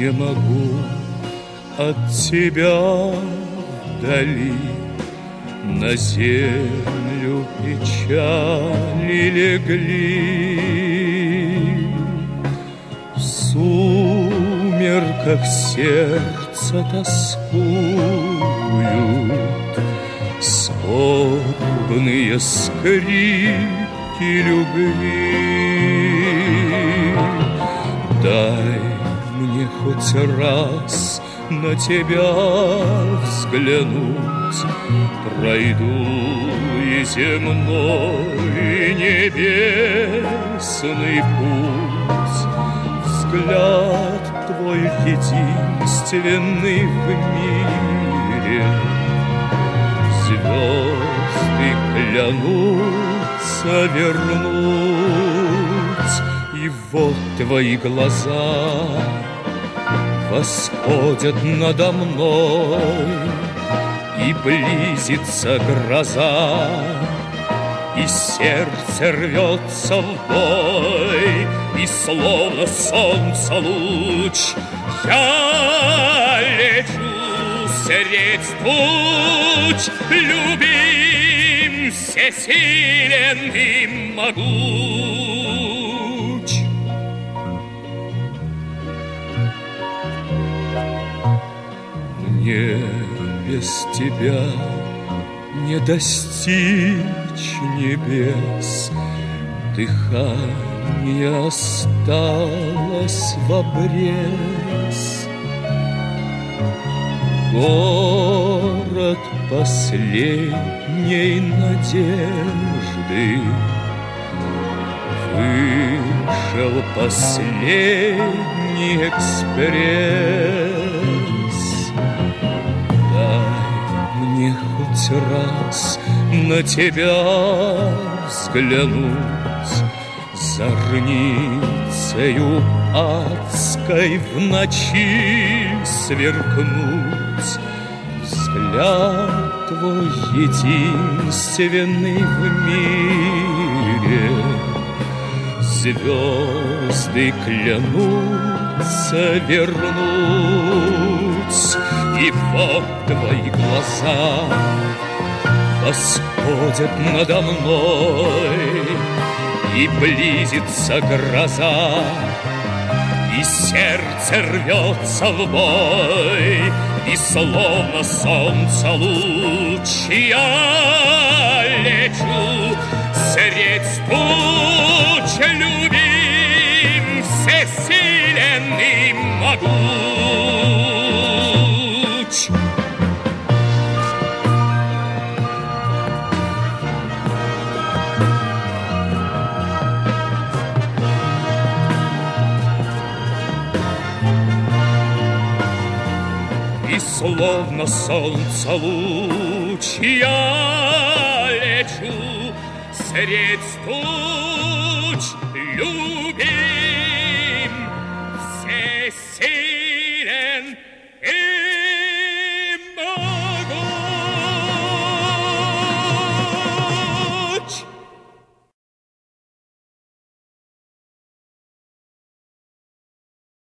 не могу от тебя вдали. На землю печали легли, в сумерках сердца тоскуют скорбные скрипки любви. Дай мне хоть раз на тебя взглянуть, пройду и земной, и небесный путь. Взгляд твой единственный в мире, звезды клянутся вернуть. И вот твои глаза восходят надо мной, и близится гроза, и сердце рвется в бой, и словно солнца луч я лечу средь туч, любим, всесилен и могуч. Мне без тебя не достичь небес, дыхание осталось в обрез. Город последней надежды, вышел последний экспресс. Дай мне хоть раз на тебя взглянуть, зорницею адской в ночи сверкнуть. Взгляд твой единственный в мире, звезды клянутся вернуть. И вот твои глаза восходят надо мной, и близится гроза, и сердце рвется в бой, и словно солнце луч я лечу средь туч, любим, всесилен и могуч. И словно солнце луч я лечу средь туч.